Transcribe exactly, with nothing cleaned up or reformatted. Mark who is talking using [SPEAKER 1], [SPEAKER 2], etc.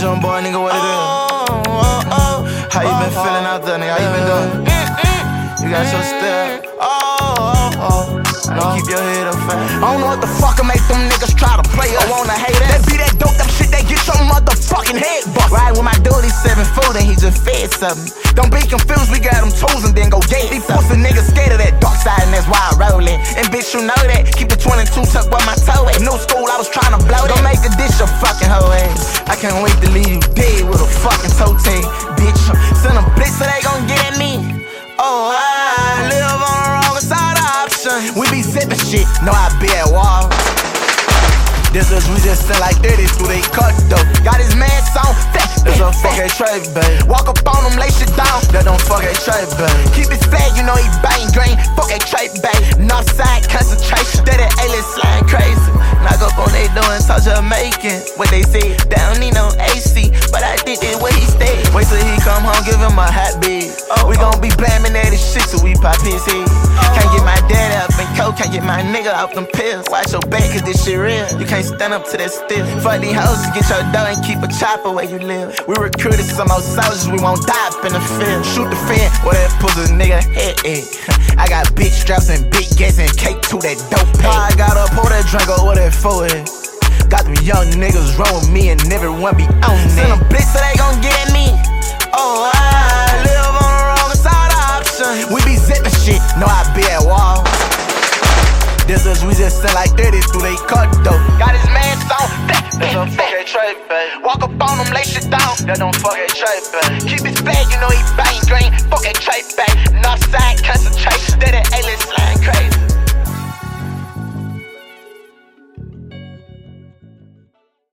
[SPEAKER 1] young boy, nigga, what it is? Oh, oh, oh, how you been oh, feeling out there, nigga? How you been doing? You got your step. Oh, oh, oh. Don't keep your head up, fam.
[SPEAKER 2] I don't know what the fuck will make them niggas try to play us. I wanna hate us. They be that dope, them shit, they get your motherfucking head bust.
[SPEAKER 1] Ride with my dude, he's seven foot and he just fed something.
[SPEAKER 2] Don't be confused, we got them tools and then go get it. These pussy niggas scared of that dark side and that's why I rollin'. And bitch, you know that. Keep the twenty-two tucked where my toe at. New school, I was tryna blow that.
[SPEAKER 1] Don't make a dish, a fucking hoe ass. I can't wait to leave you dead with a fucking toe tag, bitch.
[SPEAKER 2] Send them blitz so they gon' get at me. Oh, I live on the wrong side of options. We be zippin' shit, know I be at war.
[SPEAKER 1] This is we just send like thirty through they cut though.
[SPEAKER 2] Got his man song, fat,
[SPEAKER 1] this a fuck a trade, babe.
[SPEAKER 2] Walk up on him, lay shit down.
[SPEAKER 1] That don't fuck a trade, babe.
[SPEAKER 2] Keep his flag, you know he bang green. Fuck a trade, babe. Northside concentration. That that alien slime crazy.
[SPEAKER 1] Knock up on they doing, touch Jamaican. What they say, they don't need no A C, but I think that's where he stay. Wait till he come home, give him a hot bed. Oh, we gon' be blaming that shit till we pop his head. Oh. Can't get my dad up and coke, can't get my nigga off them pills. Watch your back, cause this shit real. You can't stand up to that still. Fuck these hoes, get your dough and keep a chopper where you live. We recruited some more soldiers, we won't die up in the field. Shoot the fan, where that pussy nigga head at. I got big straps and big gas and cake to that dope pack. I gotta pour that drink over that forehead. Got them young niggas roll with me and everyone be on that.
[SPEAKER 2] Send them blitz so they gon' get at me. Oh, I live on the wrong side of options. We be zippin' shit, know I be at war.
[SPEAKER 1] This is we just send like thirty through they cut though.
[SPEAKER 2] Got his man song, fat,
[SPEAKER 1] this a fuck a trade, babe.
[SPEAKER 2] Walk up on him, lay shit down.
[SPEAKER 1] That don't fuck a trade, babe.
[SPEAKER 2] Keep his